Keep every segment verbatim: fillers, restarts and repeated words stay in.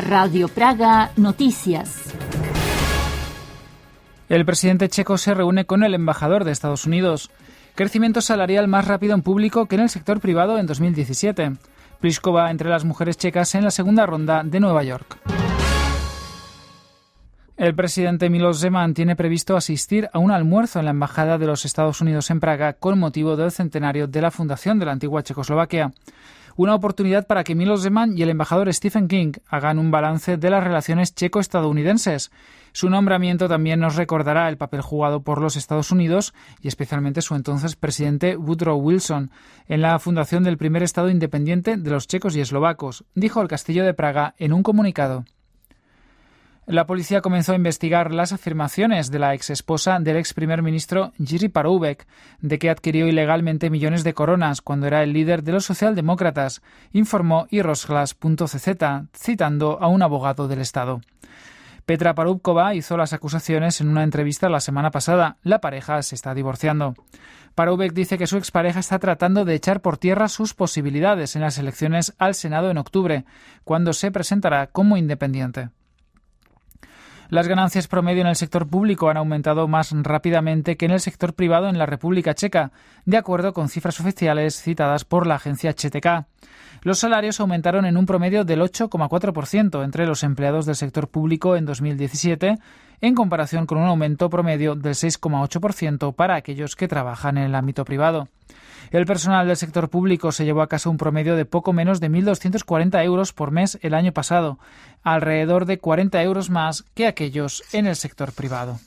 Radio Praga Noticias. El presidente checo se reúne con el embajador de Estados Unidos. Crecimiento salarial más rápido en público que en el sector privado en dos mil diecisiete. Pliskova entre las mujeres checas en la segunda ronda de Nueva York. El presidente Miloš Zeman tiene previsto asistir a un almuerzo en la Embajada de los Estados Unidos en Praga con motivo del centenario de la fundación de la antigua Checoslovaquia. Una oportunidad para que Miloš Zeman y el embajador Stephen King hagan un balance de las relaciones checo-estadounidenses. Su nombramiento también nos recordará el papel jugado por los Estados Unidos y especialmente su entonces presidente Woodrow Wilson en la fundación del primer Estado independiente de los checos y eslovacos, dijo el Castillo de Praga en un comunicado. La policía comenzó a investigar las afirmaciones de la exesposa del ex primer ministro Jiří Paroubek de que adquirió ilegalmente millones de coronas cuando era el líder de los socialdemócratas, informó iRozhlas punto ce zeta, citando a un abogado del Estado. Petra Paroubkova hizo las acusaciones en una entrevista la semana pasada. La pareja se está divorciando. Paroubek dice que su expareja está tratando de echar por tierra sus posibilidades en las elecciones al Senado en octubre, cuando se presentará como independiente. Las ganancias promedio en el sector público han aumentado más rápidamente que en el sector privado en la República Checa, de acuerdo con cifras oficiales citadas por la agencia Č T K. Los salarios aumentaron en un promedio del ocho coma cuatro por ciento entre los empleados del sector público en dos mil diecisiete, en comparación con un aumento promedio del seis coma ocho por ciento para aquellos que trabajan en el ámbito privado. El personal del sector público se llevó a casa un promedio de poco menos de mil doscientos cuarenta euros por mes el año pasado, alrededor de cuarenta euros más que aquellos en el sector privado.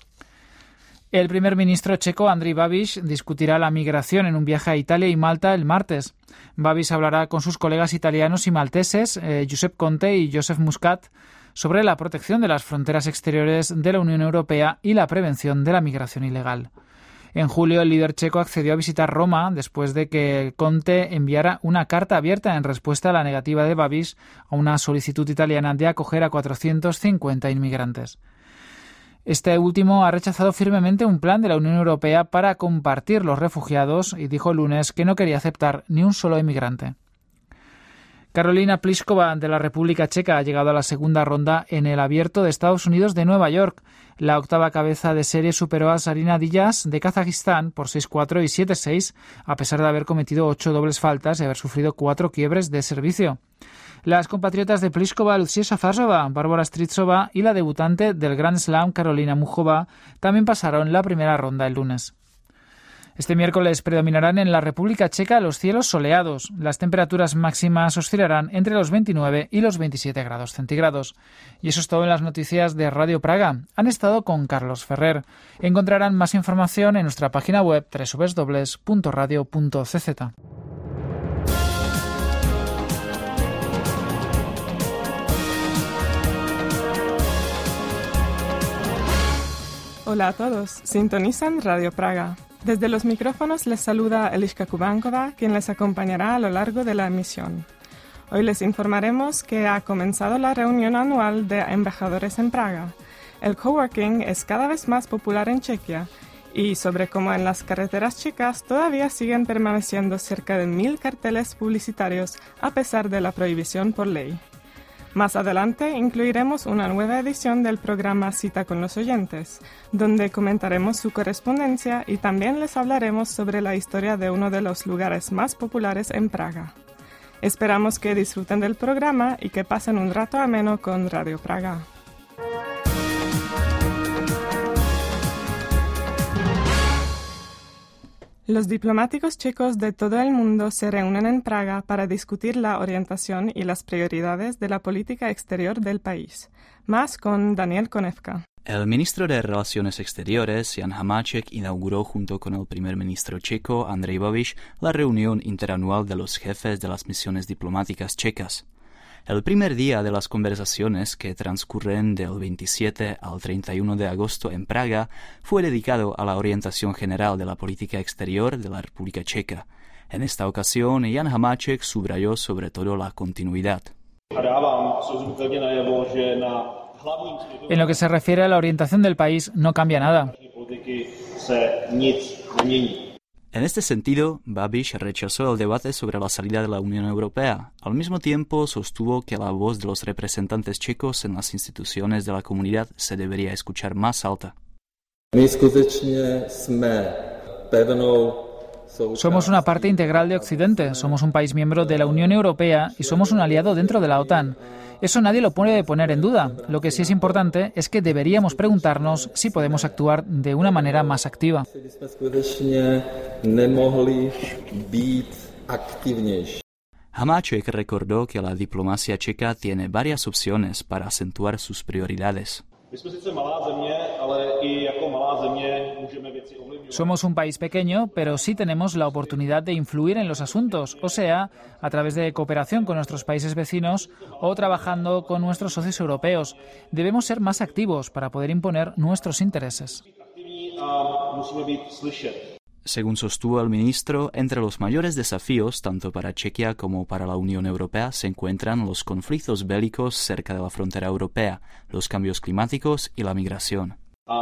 El primer ministro checo Andrej Babiš discutirá la migración en un viaje a Italia y Malta el martes. Babiš hablará con sus colegas italianos y malteses, eh, Giuseppe Conte y Joseph Muscat, sobre la protección de las fronteras exteriores de la Unión Europea y la prevención de la migración ilegal. En julio, el líder checo accedió a visitar Roma después de que Conte enviara una carta abierta en respuesta a la negativa de Babiš a una solicitud italiana de acoger a cuatrocientos cincuenta inmigrantes. Este último ha rechazado firmemente un plan de la Unión Europea para compartir los refugiados y dijo el lunes que no quería aceptar ni un solo inmigrante. Karolina Pliskova de la República Checa ha llegado a la segunda ronda en el Abierto de Estados Unidos de Nueva York. La octava cabeza de serie superó a Zarina Díaz de Kazajistán por seis cuatro y siete seis, a pesar de haber cometido ocho dobles faltas y haber sufrido cuatro quiebres de servicio. Las compatriotas de Pliskova, Lucia Šafářová, Bárbara Strízová y la debutante del Grand Slam, Karolina Muchova, también pasaron la primera ronda el lunes. Este miércoles predominarán en la República Checa los cielos soleados. Las temperaturas máximas oscilarán entre los veintinueve y los veintisiete grados centígrados. Y eso es todo en las noticias de Radio Praga. Han estado con Carlos Ferrer. Encontrarán más información en nuestra página web doble u doble u doble u punto radio punto ce zeta. Hola a todos, sintonizan Radio Praga. Desde los micrófonos les saluda Eliška Kubankova, quien les acompañará a lo largo de la emisión. Hoy les informaremos que ha comenzado la reunión anual de embajadores en Praga. El coworking es cada vez más popular en Chequia y sobre cómo en las carreteras checas todavía siguen permaneciendo cerca de mil carteles publicitarios a pesar de la prohibición por ley. Más adelante incluiremos una nueva edición del programa Cita con los oyentes, donde comentaremos su correspondencia y también les hablaremos sobre la historia de uno de los lugares más populares en Praga. Esperamos que disfruten del programa y que pasen un rato ameno con Radio Praga. Los diplomáticos checos de todo el mundo se reúnen en Praga para discutir la orientación y las prioridades de la política exterior del país. Más con Daniel Konevka. El ministro de Relaciones Exteriores, Jan Hamáček, inauguró junto con el primer ministro checo, Andrej Babiš, la reunión interanual de los jefes de las misiones diplomáticas checas. El primer día de las conversaciones, que transcurren del veintisiete al treinta y uno de agosto en Praga, fue dedicado a la orientación general de la política exterior de la República Checa. En esta ocasión, Jan Hamáček subrayó sobre todo la continuidad. En lo que se refiere a la orientación del país, no cambia nada. En este sentido, Babiš rechazó el debate sobre la salida de la Unión Europea. Al mismo tiempo, sostuvo que la voz de los representantes checos en las instituciones de la comunidad se debería escuchar más alta. Somos una parte integral de Occidente, somos un país miembro de la Unión Europea y somos un aliado dentro de la OTAN. Eso nadie lo puede poner en duda. Lo que sí es importante es que deberíamos preguntarnos si podemos actuar de una manera más activa. Hamáček recordó que la diplomacia checa tiene varias opciones para acentuar sus prioridades. Somos un país pequeño, pero sí tenemos la oportunidad de influir en los asuntos, o sea, a través de cooperación con nuestros países vecinos o trabajando con nuestros socios europeos. Debemos ser más activos para poder imponer nuestros intereses. Según sostuvo el ministro, entre los mayores desafíos, tanto para Chequia como para la Unión Europea, se encuentran los conflictos bélicos cerca de la frontera europea, los cambios climáticos y la migración.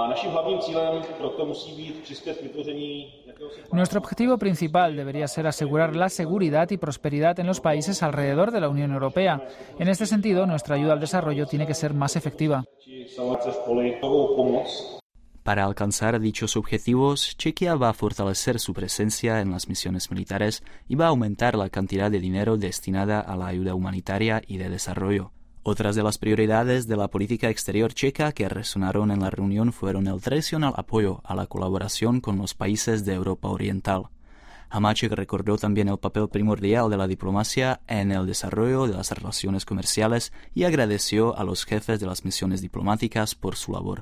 Nuestro objetivo principal debería ser asegurar la seguridad y prosperidad en los países alrededor de la Unión Europea. En este sentido, nuestra ayuda al desarrollo tiene que ser más efectiva. Para alcanzar dichos objetivos, Chequia va a fortalecer su presencia en las misiones militares y va a aumentar la cantidad de dinero destinada a la ayuda humanitaria y de desarrollo. Otras de las prioridades de la política exterior checa que resonaron en la reunión fueron el tradicional apoyo a la colaboración con los países de Europa Oriental. Hamáček recordó también el papel primordial de la diplomacia en el desarrollo de las relaciones comerciales y agradeció a los jefes de las misiones diplomáticas por su labor.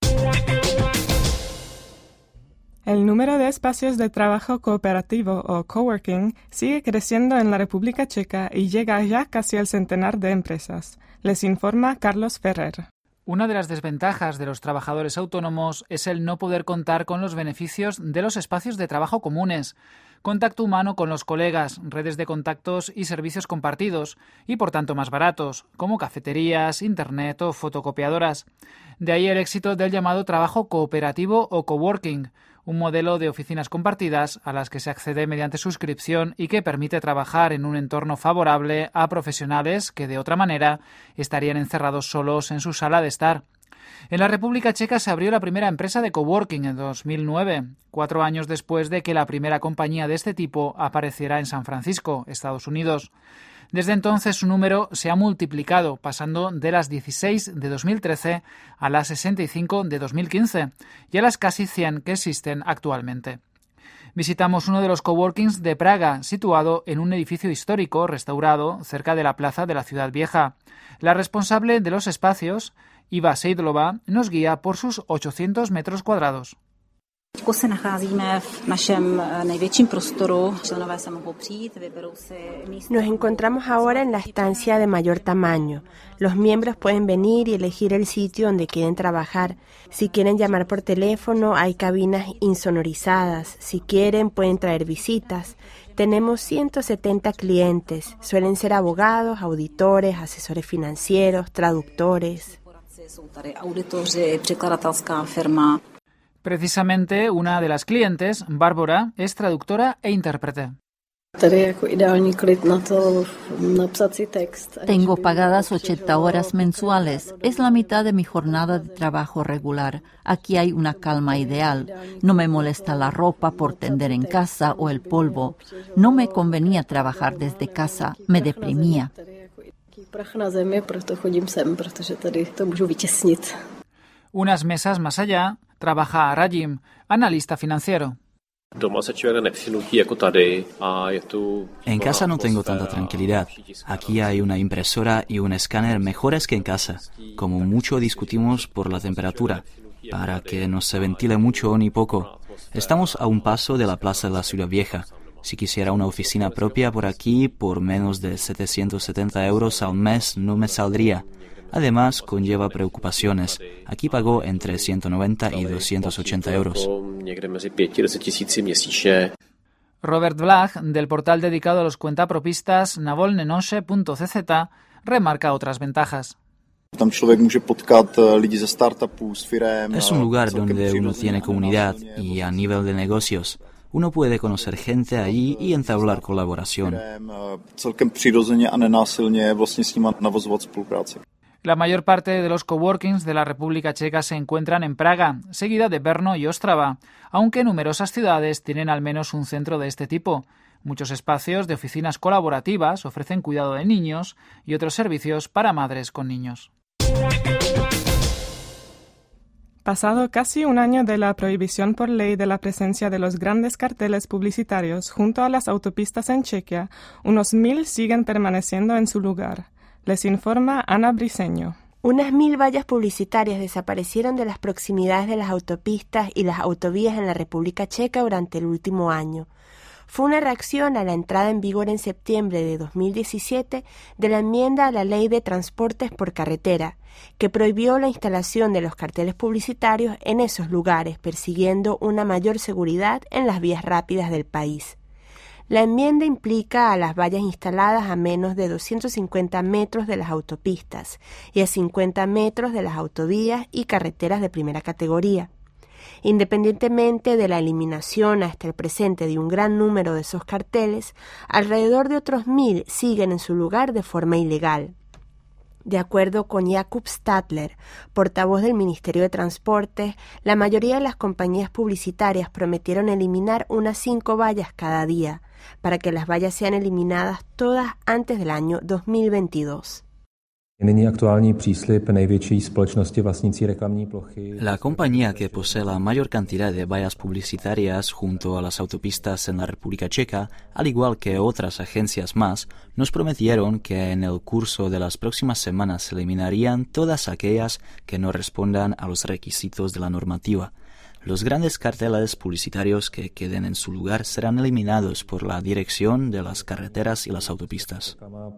El número de espacios de trabajo cooperativo o coworking sigue creciendo en la República Checa y llega ya casi al centenar de empresas. Les informa Carlos Ferrer. Una de las desventajas de los trabajadores autónomos es el no poder contar con los beneficios de los espacios de trabajo comunes, contacto humano con los colegas, redes de contactos y servicios compartidos, y por tanto más baratos, como cafeterías, internet o fotocopiadoras. De ahí el éxito del llamado trabajo cooperativo o coworking, un modelo de oficinas compartidas a las que se accede mediante suscripción y que permite trabajar en un entorno favorable a profesionales que de otra manera estarían encerrados solos en su sala de estar. En la República Checa se abrió la primera empresa de coworking en dos mil nueve, cuatro años después de que la primera compañía de este tipo apareciera en San Francisco, Estados Unidos. Desde entonces su número se ha multiplicado, pasando de las dieciséis de dos mil trece a las sesenta y cinco de dos mil quince y a las casi cien que existen actualmente. Visitamos uno de los coworkings de Praga, situado en un edificio histórico restaurado cerca de la plaza de la Ciudad Vieja. La responsable de los espacios, Iva Seidlova, nos guía por sus ochocientos metros cuadrados. Nos encontramos ahora en la estancia de mayor tamaño. Los miembros pueden venir y elegir el sitio donde quieren trabajar. Si quieren llamar por teléfono, hay cabinas insonorizadas. Si quieren, pueden traer visitas. Tenemos ciento setenta clientes. Suelen ser abogados, auditores, asesores financieros, traductores. Precisamente una de las clientes, Bárbara, es traductora e intérprete. Tengo pagadas ochenta horas mensuales. Es la mitad de mi jornada de trabajo regular. Aquí hay una calma ideal. No me molesta la ropa por tender en casa o el polvo. No me convenía trabajar desde casa. Me deprimía. Unas mesas más allá, trabaja Radim, analista financiero. En casa no tengo tanta tranquilidad. Aquí hay una impresora y un escáner mejores que en casa. Como mucho discutimos por la temperatura, para que no se ventile mucho ni poco. Estamos a un paso de la plaza de la Ciudad Vieja. Si quisiera una oficina propia por aquí, por menos de setecientos setenta euros al mes no me saldría. Además, conlleva preocupaciones. Aquí pagó entre ciento noventa y doscientos ochenta euros. Robert Blach, del portal dedicado a los cuentapropistas navolnenoshe punto c z, remarca otras ventajas. Es un lugar donde uno tiene comunidad y a nivel de negocios. Uno puede conocer gente ahí y entablar colaboración. La mayor parte de los coworkings de la República Checa se encuentran en Praga, seguida de Brno y Ostrava, aunque numerosas ciudades tienen al menos un centro de este tipo. Muchos espacios de oficinas colaborativas ofrecen cuidado de niños y otros servicios para madres con niños. Pasado casi un año de la prohibición por ley de la presencia de los grandes carteles publicitarios junto a las autopistas en Chequia, unos mil siguen permaneciendo en su lugar. Les informa Ana Briceño. Unas mil vallas publicitarias desaparecieron de las proximidades de las autopistas y las autovías en la República Checa durante el último año. Fue una reacción a la entrada en vigor en septiembre de dos mil diecisiete de la enmienda a la Ley de Transportes por Carretera, que prohibió la instalación de los carteles publicitarios en esos lugares, persiguiendo una mayor seguridad en las vías rápidas del país. La enmienda implica a las vallas instaladas a menos de doscientos cincuenta metros de las autopistas y a cincuenta metros de las autovías y carreteras de primera categoría. Independientemente de la eliminación hasta el presente de un gran número de esos carteles, alrededor de otros mil siguen en su lugar de forma ilegal. De acuerdo con Jakub Stadler, portavoz del Ministerio de Transportes, la mayoría de las compañías publicitarias prometieron eliminar unas cinco vallas cada día, para que las vallas sean eliminadas todas antes del año dos mil veintidós. La compañía que posee la mayor cantidad de vallas publicitarias junto a las autopistas en la República Checa, al igual que otras agencias más, nos prometieron que en el curso de las próximas semanas se eliminarían todas aquellas que no respondan a los requisitos de la normativa. Los grandes carteles publicitarios que queden en su lugar serán eliminados por la Dirección de las Carreteras y las Autopistas.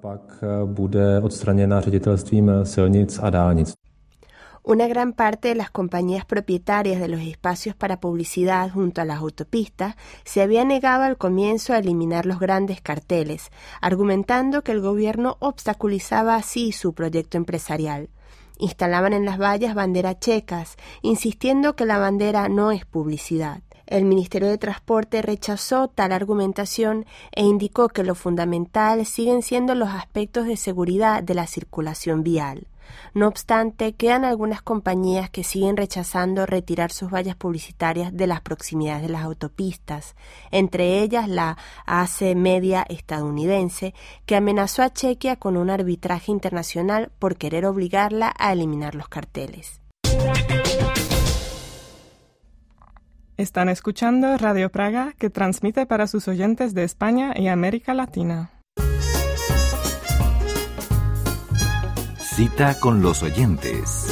Una gran parte de las compañías propietarias de los espacios para publicidad junto a las autopistas se había negado al comienzo a eliminar los grandes carteles, argumentando que el gobierno obstaculizaba así su proyecto empresarial. Instalaban en las vallas banderas checas, insistiendo que la bandera no es publicidad. El Ministerio de Transporte rechazó tal argumentación e indicó que lo fundamental siguen siendo los aspectos de seguridad de la circulación vial. No obstante, quedan algunas compañías que siguen rechazando retirar sus vallas publicitarias de las proximidades de las autopistas, entre ellas la A C Media estadounidense, que amenazó a Chequia con un arbitraje internacional por querer obligarla a eliminar los carteles. Están escuchando Radio Praga, que transmite para sus oyentes de España y América Latina. Cita con los oyentes.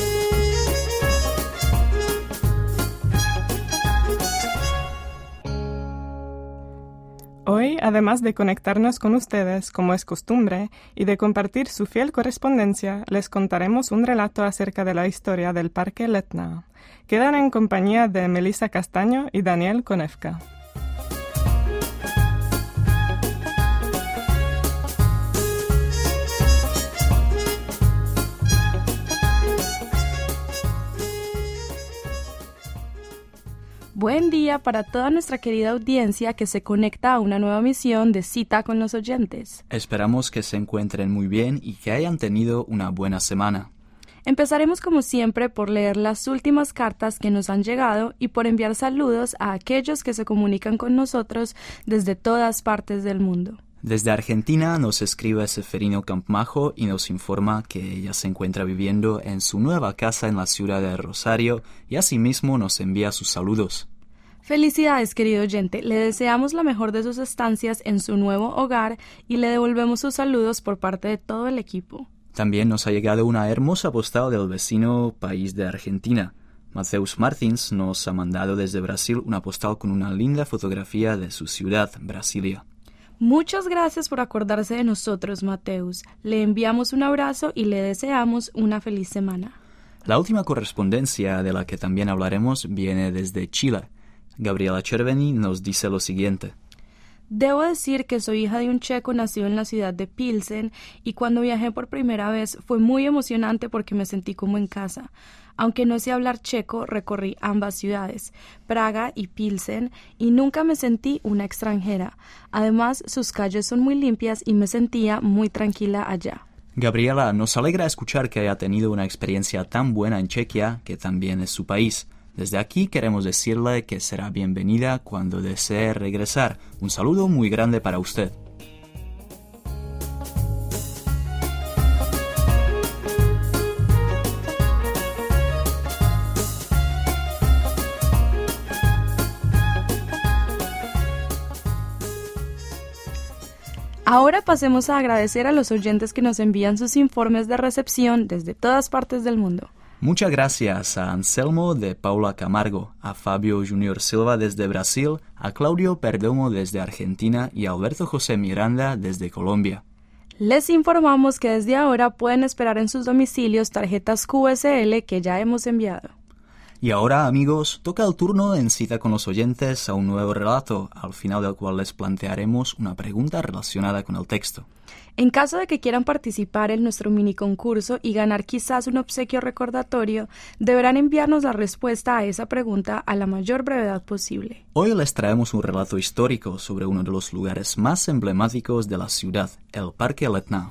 Hoy, además de conectarnos con ustedes, como es costumbre, y de compartir su fiel correspondencia, les contaremos un relato acerca de la historia del Parque Letná. Quedan en compañía de Melissa Castaño y Daniel Konevka. Buen día para toda nuestra querida audiencia que se conecta a una nueva emisión de Cita con los oyentes. Esperamos que se encuentren muy bien y que hayan tenido una buena semana. Empezaremos como siempre por leer las últimas cartas que nos han llegado y por enviar saludos a aquellos que se comunican con nosotros desde todas partes del mundo. Desde Argentina nos escribe Seferino Campmajo y nos informa que ella se encuentra viviendo en su nueva casa en la ciudad de Rosario y asimismo nos envía sus saludos. Felicidades, querido oyente. Le deseamos la mejor de sus estancias en su nuevo hogar y le devolvemos sus saludos por parte de todo el equipo. También nos ha llegado una hermosa postal del vecino país de Argentina. Mateus Martins nos ha mandado desde Brasil una postal con una linda fotografía de su ciudad, Brasilia. Muchas gracias por acordarse de nosotros, Mateus. Le enviamos un abrazo y le deseamos una feliz semana. La última correspondencia de la que también hablaremos viene desde Chile. Gabriela Cerveni nos dice lo siguiente. Debo decir que soy hija de un checo nacido en la ciudad de Pilsen y cuando viajé por primera vez fue muy emocionante porque me sentí como en casa. Aunque no sé hablar checo, recorrí ambas ciudades, Praga y Pilsen, y nunca me sentí una extranjera. Además, sus calles son muy limpias y me sentía muy tranquila allá. Gabriela, nos alegra escuchar que haya tenido una experiencia tan buena en Chequia, que también es su país. Desde aquí queremos decirle que será bienvenida cuando desee regresar. Un saludo muy grande para usted. Ahora pasemos a agradecer a los oyentes que nos envían sus informes de recepción desde todas partes del mundo. Muchas gracias a Anselmo de Paula Camargo, a Fabio Junior Silva desde Brasil, a Claudio Perdomo desde Argentina y a Alberto José Miranda desde Colombia. Les informamos que desde ahora pueden esperar en sus domicilios tarjetas Q S L que ya hemos enviado. Y ahora, amigos, toca el turno en Cita con los oyentes a un nuevo relato, al final del cual les plantearemos una pregunta relacionada con el texto. En caso de que quieran participar en nuestro mini concurso y ganar quizás un obsequio recordatorio, deberán enviarnos la respuesta a esa pregunta a la mayor brevedad posible. Hoy les traemos un relato histórico sobre uno de los lugares más emblemáticos de la ciudad, el Parque Letná.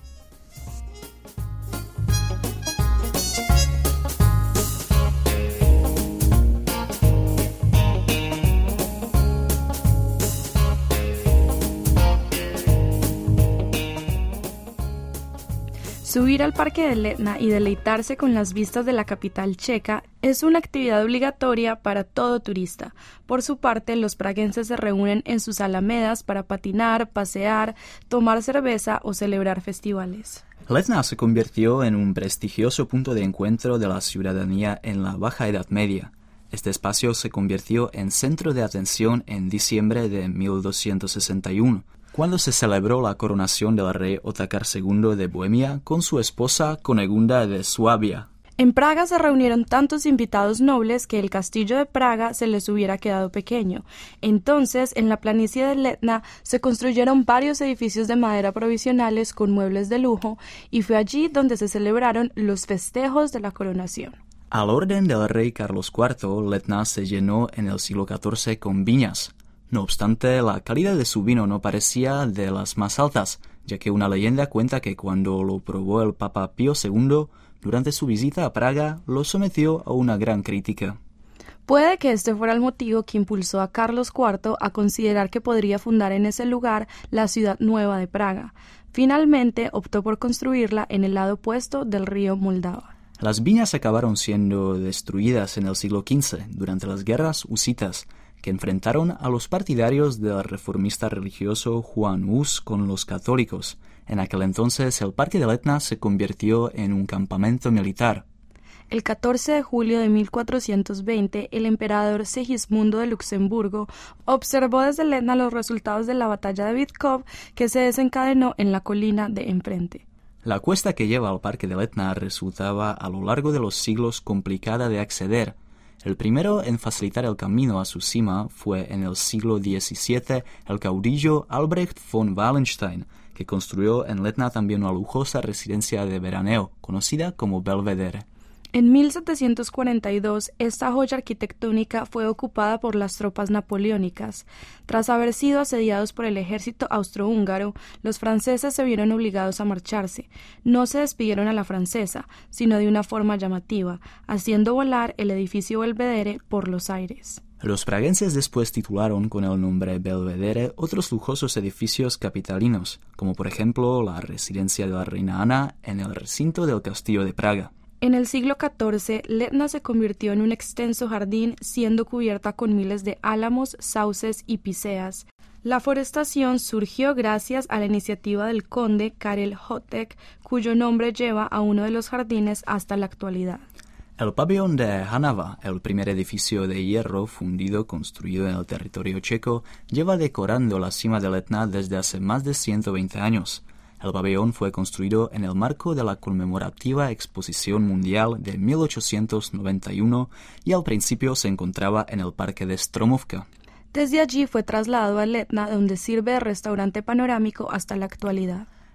Subir al Parque del Letná y deleitarse con las vistas de la capital checa es una actividad obligatoria para todo turista. Por su parte, los praguenses se reúnen en sus alamedas para patinar, pasear, tomar cerveza o celebrar festivales. Letná se convirtió en un prestigioso punto de encuentro de la ciudadanía en la Baja Edad Media. Este espacio se convirtió en centro de atención en diciembre de mil doscientos sesenta y uno. Cuando se celebró la coronación del rey Otakar segundo de Bohemia con su esposa Kunegunda de Suabia. En Praga se reunieron tantos invitados nobles que el castillo de Praga se les hubiera quedado pequeño. Entonces, en la planicie del Letná se construyeron varios edificios de madera provisionales con muebles de lujo y fue allí donde se celebraron los festejos de la coronación. Al orden del rey Carlos cuarto, Letná se llenó en el siglo catorce con viñas. No obstante, la calidad de su vino no parecía de las más altas, ya que una leyenda cuenta que cuando lo probó el Papa Pío segundo, durante su visita a Praga, lo sometió a una gran crítica. Puede que este fuera el motivo que impulsó a Carlos cuarto a considerar que podría fundar en ese lugar la ciudad nueva de Praga. Finalmente, optó por construirla en el lado opuesto del río Moldava. Las viñas acabaron siendo destruidas en el siglo quince, durante las guerras husitas, que enfrentaron a los partidarios del reformista religioso Juan Hus con los católicos. En aquel entonces el Parque de Letná se convirtió en un campamento militar. El catorce de julio de mil cuatrocientos veinte, el emperador Segismundo de Luxemburgo observó desde Letná los resultados de la batalla de Vítkov, que se desencadenó en la colina de enfrente. La cuesta que lleva al Parque de Letná resultaba a lo largo de los siglos complicada de acceder. El primero en facilitar el camino a su cima fue en el siglo diecisiete el caudillo Albrecht von Wallenstein, que construyó en Letná también una lujosa residencia de veraneo, conocida como Belvedere. En mil setecientos cuarenta y dos, esta joya arquitectónica fue ocupada por las tropas napoleónicas. Tras haber sido asediados por el ejército austrohúngaro, los franceses se vieron obligados a marcharse. No se despidieron a la francesa, sino de una forma llamativa, haciendo volar el edificio Belvedere por los aires. Los praguenses después titularon con el nombre Belvedere otros lujosos edificios capitalinos, como por ejemplo la residencia de la reina Ana en el recinto del castillo de Praga. En el siglo catorce, Letná se convirtió en un extenso jardín, siendo cubierta con miles de álamos, sauces y píceas. La forestación surgió gracias a la iniciativa del conde Karel Hotek, cuyo nombre lleva a uno de los jardines hasta la actualidad. El pabellón de Hanava, el primer edificio de hierro fundido construido en el territorio checo, lleva decorando la cima de Letná desde hace más de ciento veinte años. El pabellón fue construido en el marco de la conmemorativa Exposición Mundial de mil ochocientos noventa y uno y al principio se encontraba en el parque de Stromovka. Desde allí fue trasladado a Letná, donde sirve de restaurante panorámico hasta la actualidad.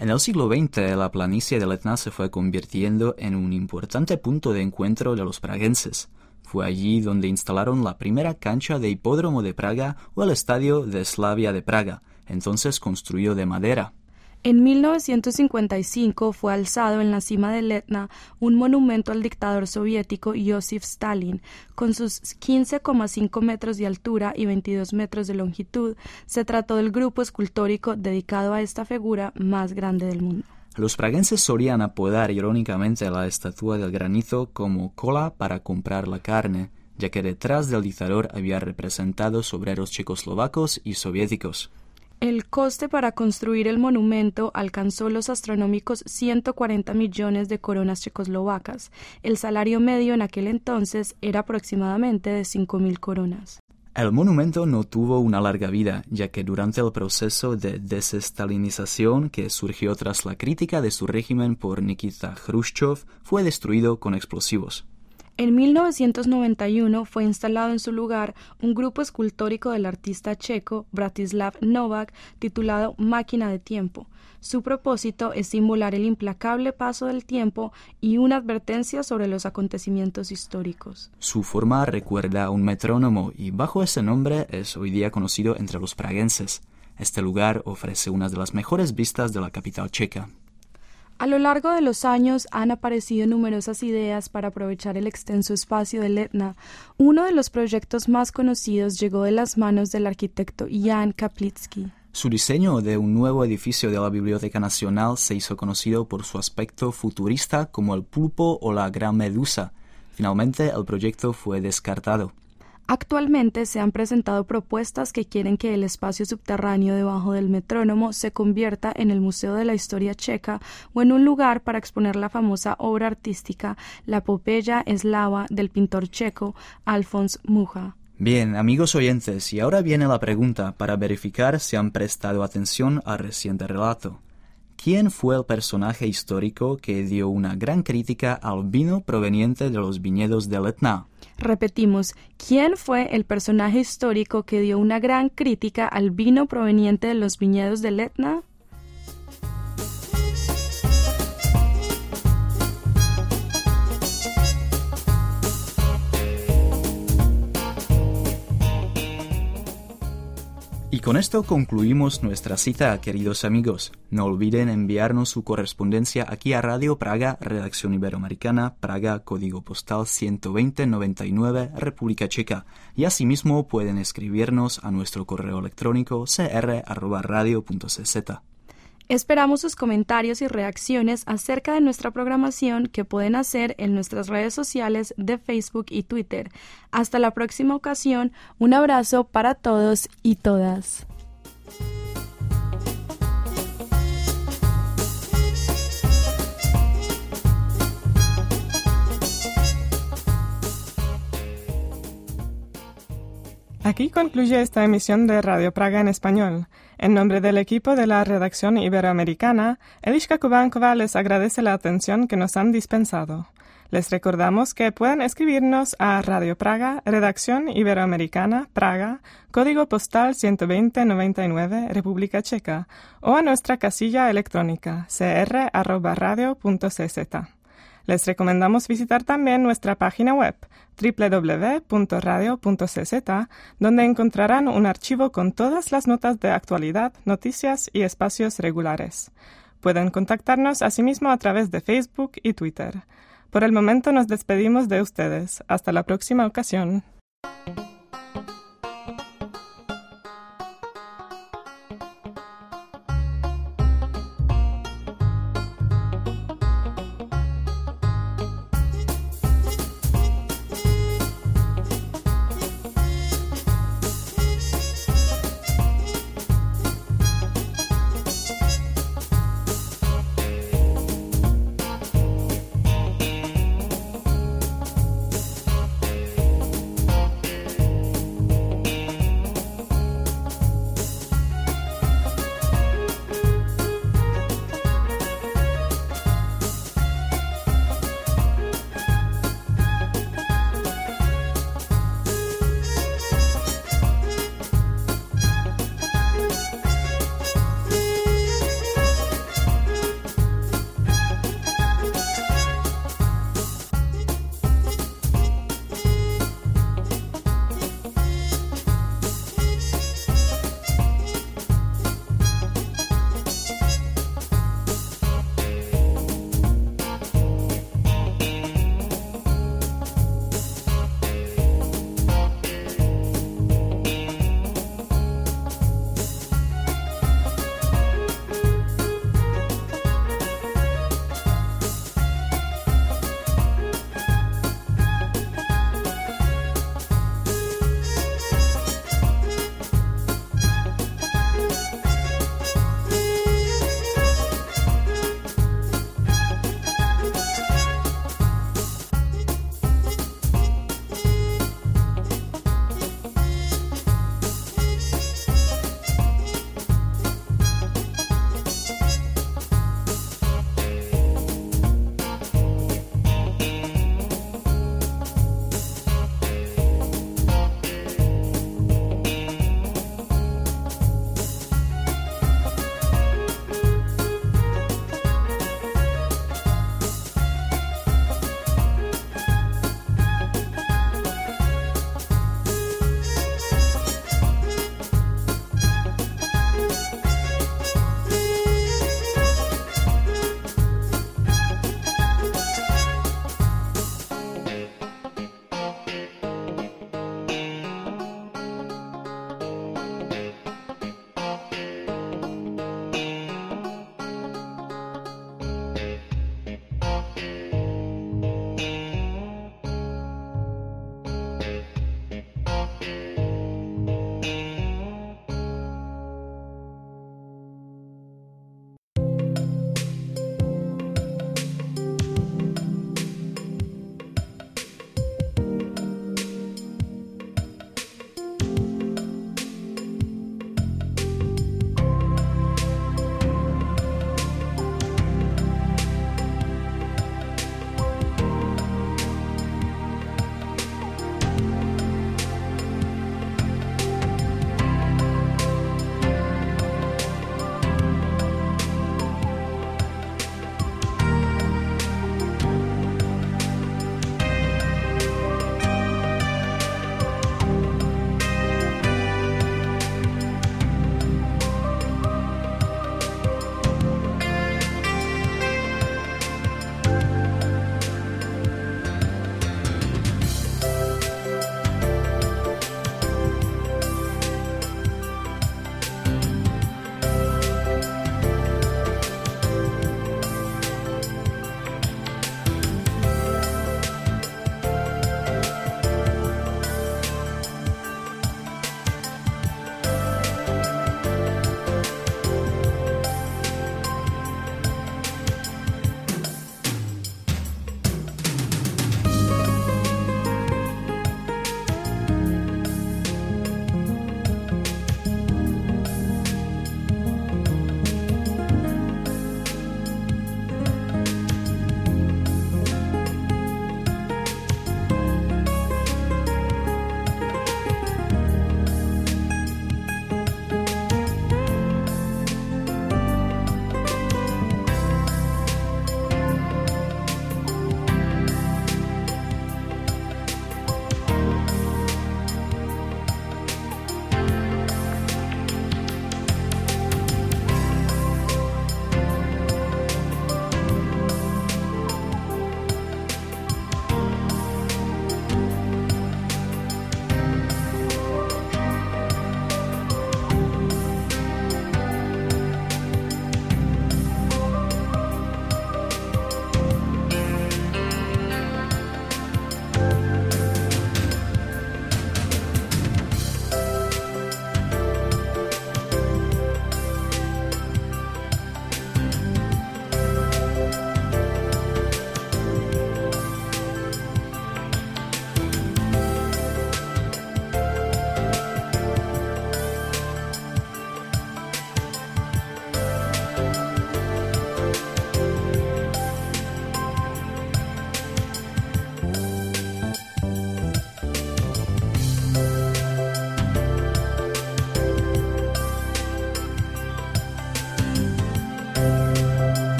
En el siglo veinte, la planicie del Etna se fue convirtiendo en un importante punto de encuentro de los praguenses. Fue allí donde instalaron la primera cancha de hipódromo de Praga o el estadio de Slavia de Praga, entonces construido de madera. En mil novecientos cincuenta y cinco fue alzado en la cima del Etna un monumento al dictador soviético Joseph Stalin. Con sus quince coma cinco metros de altura y veintidós metros de longitud, se trató del grupo escultórico dedicado a esta figura más grande del mundo. Los praguenses solían apodar irónicamente a la estatua del granizo como cola para comprar la carne, ya que detrás del dictador había representados obreros checoslovacos y soviéticos. El coste para construir el monumento alcanzó los astronómicos ciento cuarenta millones de coronas checoslovacas. El salario medio en aquel entonces era aproximadamente de cinco mil coronas. El monumento no tuvo una larga vida, ya que durante el proceso de desestalinización que surgió tras la crítica de su régimen por Nikita Khrushchev, fue destruido con explosivos. En mil novecientos noventa y uno fue instalado en su lugar un grupo escultórico del artista checo Bratislav Novák titulado Máquina de Tiempo. Su propósito es simular el implacable paso del tiempo y una advertencia sobre los acontecimientos históricos. Su forma recuerda a un metrónomo y bajo ese nombre es hoy día conocido entre los praguenses. Este lugar ofrece una de las mejores vistas de la capital checa. A lo largo de los años han aparecido numerosas ideas para aprovechar el extenso espacio del Etna. Uno de los proyectos más conocidos llegó de las manos del arquitecto Jan Kaplitzky. Su diseño de un nuevo edificio de la Biblioteca Nacional se hizo conocido por su aspecto futurista como el pulpo o la gran medusa. Finalmente, el proyecto fue descartado. Actualmente se han presentado propuestas que quieren que el espacio subterráneo debajo del metrónomo se convierta en el Museo de la Historia Checa o en un lugar para exponer la famosa obra artística La epopeya eslava del pintor checo Alfons Mucha. Bien, amigos oyentes, y ahora viene la pregunta para verificar si han prestado atención al reciente relato. ¿Quién fue el personaje histórico que dio una gran crítica al vino proveniente de los viñedos del Etna? Repetimos, ¿quién fue el personaje histórico que dio una gran crítica al vino proveniente de los viñedos del Etna? Y con esto concluimos nuestra cita, queridos amigos. No olviden enviarnos su correspondencia aquí a Radio Praga, Redacción Iberoamericana, Praga, Código Postal ciento veinte noventa y nueve, República Checa. Y asimismo pueden escribirnos a nuestro correo electrónico c r arroba radio punto c z. Esperamos sus comentarios y reacciones acerca de nuestra programación que pueden hacer en nuestras redes sociales de Facebook y Twitter. Hasta la próxima ocasión, un abrazo para todos y todas. Aquí concluye esta emisión de Radio Praga en español. En nombre del equipo de la redacción iberoamericana, Eliška Kubánkova les agradece la atención que nos han dispensado. Les recordamos que pueden escribirnos a Radio Praga, Redacción Iberoamericana, Praga, Código Postal ciento veinte noventa y nueve, República Checa, o a nuestra casilla electrónica c r arroba radio punto c z. Les recomendamos visitar también nuestra página web doble u doble u doble u punto radio punto c z, donde encontrarán un archivo con todas las notas de actualidad, noticias y espacios regulares. Pueden contactarnos asimismo a través de Facebook y Twitter. Por el momento nos despedimos de ustedes. Hasta la próxima ocasión.